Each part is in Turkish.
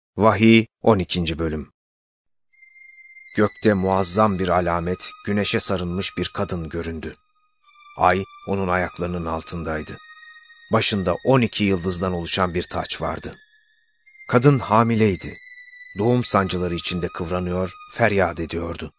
Vahiy 12. Bölüm. Gökte muazzam bir alamet, güneşe sarılmış bir kadın göründü. Ay onun ayaklarının altındaydı. Başında 12 yıldızdan oluşan bir taç vardı. Kadın hamileydi. Doğum sancıları içinde kıvranıyor, feryat ediyordu.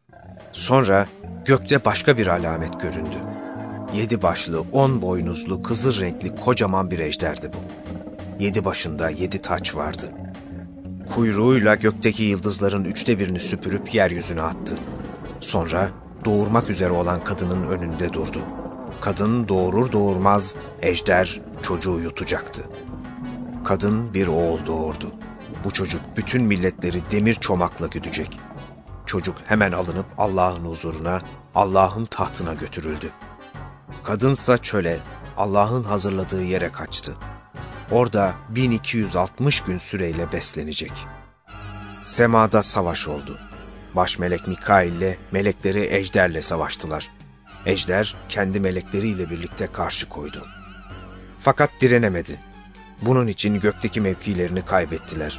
Sonra gökte başka bir alamet göründü. 7 başlı, 10 boynuzlu, kızıl renkli kocaman bir ejderdi bu. 7 başında 7 taç vardı. Kuyruğuyla gökteki yıldızların 1/3'ünü süpürüp yeryüzüne attı. Sonra doğurmak üzere olan kadının önünde durdu. Kadın doğurur doğurmaz ejder çocuğu yutacaktı. Kadın bir oğul doğurdu. Bu çocuk bütün milletleri demir çomakla güdecek. Çocuk hemen alınıp Allah'ın huzuruna, Allah'ın tahtına götürüldü. Kadınsa çöle, Allah'ın hazırladığı yere kaçtı. Orada 1260 gün süreyle beslenecek. Semada savaş oldu. Başmelek Mikail ile melekleri ejderle savaştılar. Ejder kendi melekleriyle birlikte karşı koydu. Fakat direnemedi. Bunun için gökteki mevkilerini kaybettiler.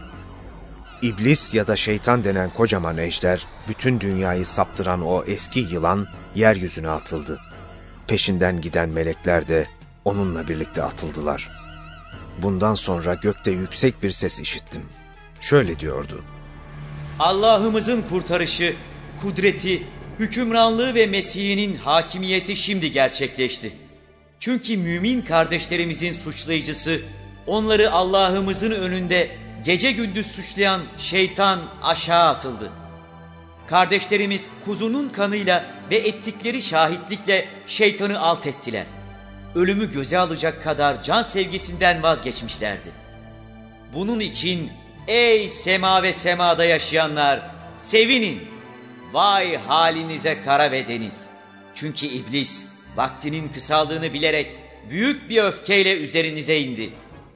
İblis ya da şeytan denen kocaman ejder, bütün dünyayı saptıran o eski yılan yeryüzüne atıldı. Peşinden giden melekler de onunla birlikte atıldılar. Bundan sonra gökte yüksek bir ses işittim. Şöyle diyordu: Allah'ımızın kurtarışı, kudreti, hükümranlığı ve Mesih'inin hakimiyeti şimdi gerçekleşti. Çünkü mümin kardeşlerimizin suçlayıcısı, onları Allah'ımızın önünde gece gündüz suçlayan şeytan aşağı atıldı. Kardeşlerimiz kuzunun kanıyla ve ettikleri şahitlikle şeytanı alt ettiler. Ölümü göze alacak kadar can sevgisinden vazgeçmişlerdi. Bunun için ey sema ve semada yaşayanlar, sevinin. Vay halinize kara ve deniz. Çünkü iblis vaktinin kısaldığını bilerek büyük bir öfkeyle üzerinize indi.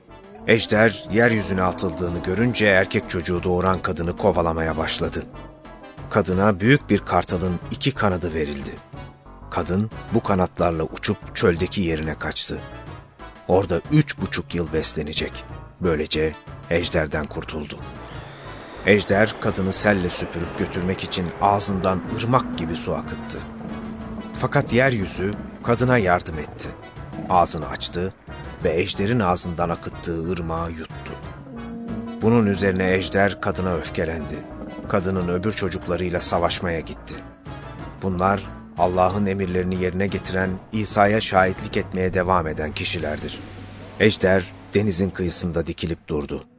Ejder yeryüzüne atıldığını görünce erkek çocuğu doğuran kadını kovalamaya başladı. Kadına büyük bir kartalın 2 kanadı verildi. Kadın bu kanatlarla uçup çöldeki yerine kaçtı. Orada 3,5 yıl beslenecek. Böylece ejderden kurtuldu. Ejder kadını selle süpürüp götürmek için ağzından ırmak gibi su akıttı. Fakat yeryüzü kadına yardım etti. Ağzını açtı ve ejderin ağzından akıttığı ırmağı yuttu. Bunun üzerine ejder kadına öfkelendi. Kadının öbür çocuklarıyla savaşmaya gitti. Bunlar Allah'ın emirlerini yerine getiren, İsa'ya şahitlik etmeye devam eden kişilerdir. Ejder denizin kıyısında dikilip durdu.